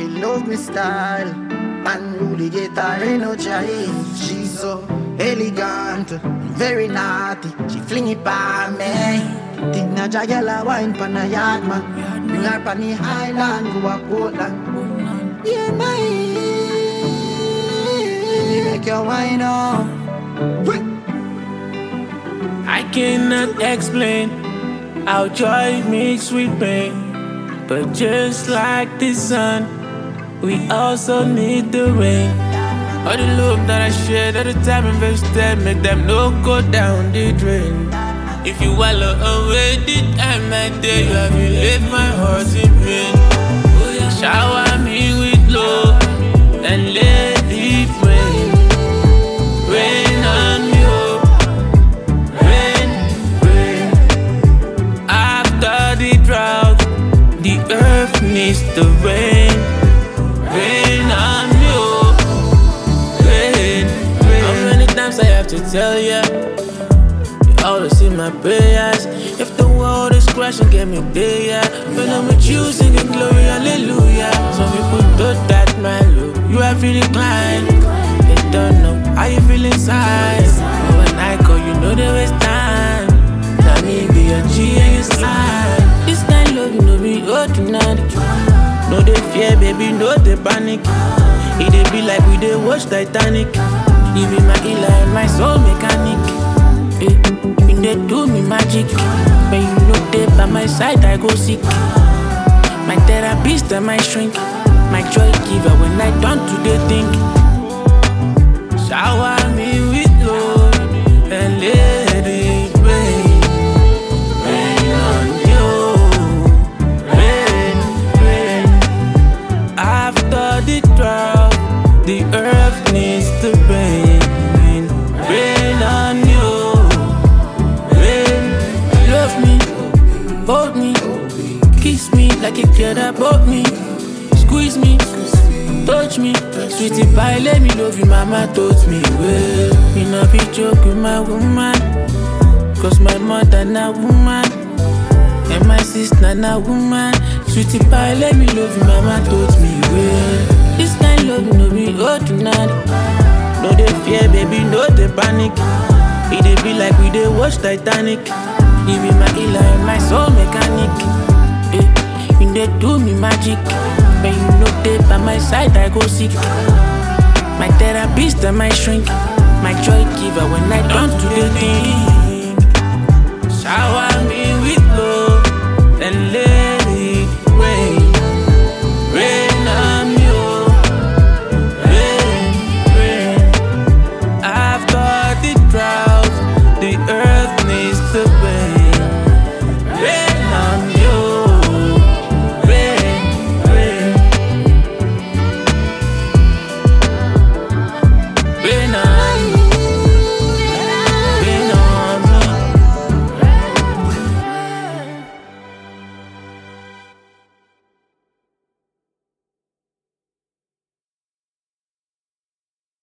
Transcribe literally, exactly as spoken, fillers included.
she love me style. Unruly get her energy. She's so elegant, very naughty. She fling it by me. Think na jagala wine pan a yard man. Bring her pan the Highland, go a Portland. Yeah, man. Make your wine up. I cannot explain how joy makes sweet pain. But just like the sun, we also need the rain. All the love that I shared, all the time invested, make them no go down the drain. If you wallow away the time I dare you, have you left my heart in pain. Shower me with love and let it rain. Rain on me, oh. Rain, rain. After the drought, the earth needs the rain. Rain on me, oh. Rain, rain. How many times I have to tell ya? You always in my prayers. If the world is crashing, get me there. When I'm with you, singing glory, hallelujah. Some people thought that my love, you have really declined. They don't know how you feel inside. But when I call, you know they waste time. Now me be a G and you slide. This kind of love, you know me, oh tonight. No they fear, baby, no they panic. It they be like we they watch Titanic. You be my healer and my soul mechanic. Eh, you they do me magic. When you know they by my side, I go sick. My therapist and my shrink. My joy giver when I don't do the think. Shower me with love and let it rain. Rain on you. Rain, rain. After the drought, the earth needs the rain. Rain on you. Rain. Love me, hold me, kiss me like you care about me. Squeeze me, touch me, sweetie pie, let me love you, mama taught me well. Me no be joke with my woman, cause my mother na woman, and my sister na woman. Sweetie pie, let me love you, mama taught me well. This kind of love, you know be ordinary. No they fear, baby, no they panic. It they be like we they watch Titanic. You be my healer and my soul mechanic. Eh, you they do me magic. When you know they by my side, I go sick. My therapist and my shrink. My joy giver when I don't do the thing. Shower